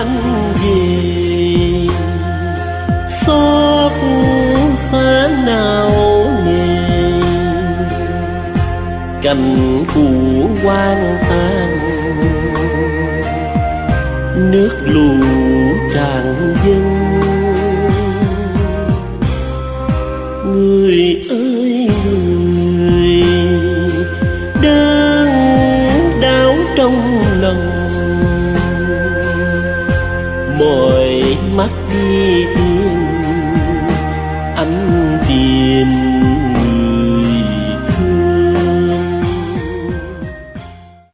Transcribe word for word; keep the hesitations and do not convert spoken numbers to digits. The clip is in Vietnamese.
anh về, xót xa nào nề, cành cũ hoang tàn, nước lũ tràn dâng. Người ơi người, đớn đau trong lòng, mỏi mắt đi tìm